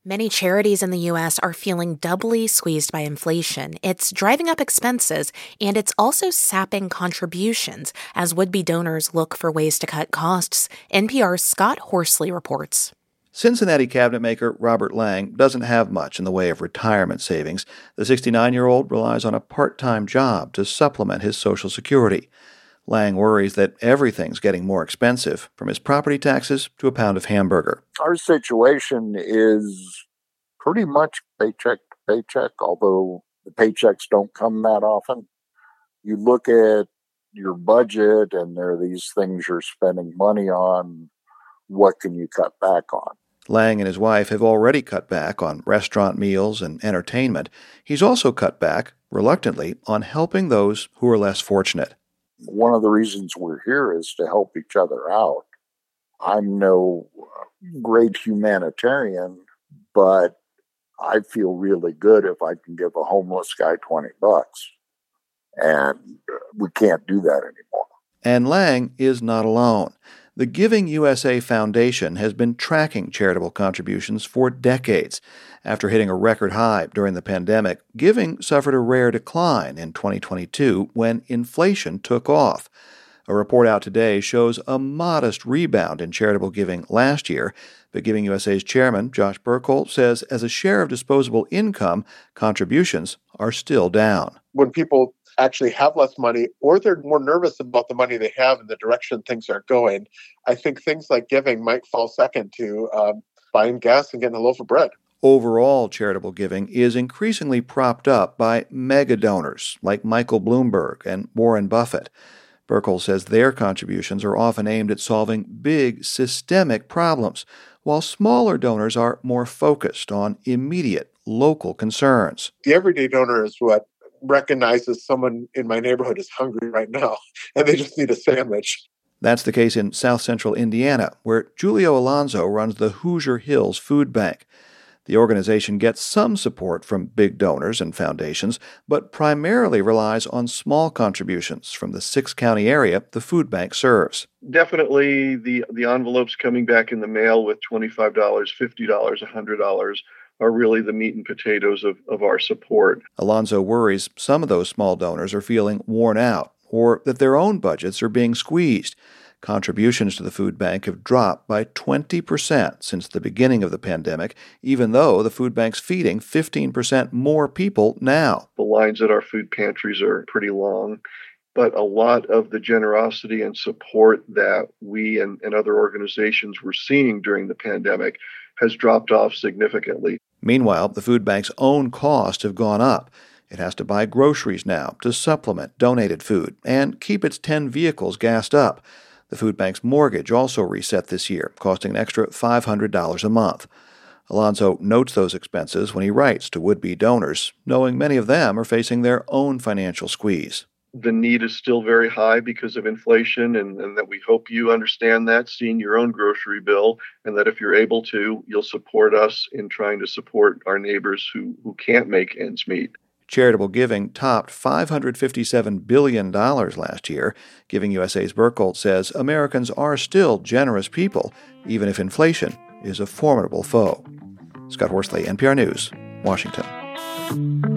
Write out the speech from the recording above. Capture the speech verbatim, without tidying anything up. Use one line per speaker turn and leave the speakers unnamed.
Many charities in the U S are feeling doubly squeezed by inflation. It's driving up expenses, and it's also sapping contributions as would-be donors look for ways to cut costs. N P R's Scott Horsley reports.
Cincinnati cabinetmaker Robert Lang doesn't have much in the way of retirement savings. The sixty-nine-year-old relies on a part-time job to supplement his Social Security. Lang worries that everything's getting more expensive, from his property taxes to a pound of hamburger.
Our situation is pretty much paycheck to paycheck, although the paychecks don't come that often. You look at your budget and there are these things you're spending money on. What can you cut back on?
Lang and his wife have already cut back on restaurant meals and entertainment. He's also cut back, reluctantly, on helping those who are less fortunate.
One of the reasons we're here is to help each other out. I'm no great humanitarian, but I feel really good if I can give a homeless guy twenty bucks. And we can't do that anymore.
And Lang is not alone. The Giving U S A Foundation has been tracking charitable contributions for decades. After hitting a record high during the pandemic, giving suffered a rare decline in twenty twenty-two when inflation took off. A report out today shows a modest rebound in charitable giving last year, but Giving U S A's chairman, Josh Burkholz, says as a share of disposable income, contributions are still down.
When people actually have less money, or they're more nervous about the money they have and the direction things are going, I think things like giving might fall second to um, buying gas and getting a loaf of bread.
Overall, charitable giving is increasingly propped up by mega donors like Michael Bloomberg and Warren Buffett. Burkholz says their contributions are often aimed at solving big, systemic problems, while smaller donors are more focused on immediate, local concerns.
The everyday donor is what recognizes someone in my neighborhood is hungry right now, and they just need a sandwich.
That's the case in South Central Indiana, where Julio Alonso runs the Hoosier Hills Food Bank. The organization gets some support from big donors and foundations, but primarily relies on small contributions from the six-county area the food bank serves.
Definitely the, the envelopes coming back in the mail with twenty-five dollars, fifty dollars, one hundred dollars are really the meat and potatoes of, of our support.
Alonso worries some of those small donors are feeling worn out or that their own budgets are being squeezed. Contributions to the food bank have dropped by twenty percent since the beginning of the pandemic, even though the food bank's feeding fifteen percent more people now.
The lines at our food pantries are pretty long, but a lot of the generosity and support that we and, and other organizations were seeing during the pandemic has dropped off significantly.
Meanwhile, the food bank's own costs have gone up. It has to buy groceries now to supplement donated food and keep its ten vehicles gassed up. The food bank's mortgage also reset this year, costing an extra five hundred dollars a month. Alonso notes those expenses when he writes to would-be donors, knowing many of them are facing their own financial squeeze.
The need is still very high because of inflation, and, and that we hope you understand that, seeing your own grocery bill, and that if you're able to, you'll support us in trying to support our neighbors who, who can't make ends meet.
Charitable giving topped five hundred fifty-seven billion dollars last year. Giving U S A's Burkholz says Americans are still generous people, even if inflation is a formidable foe. Scott Horsley, N P R News, Washington.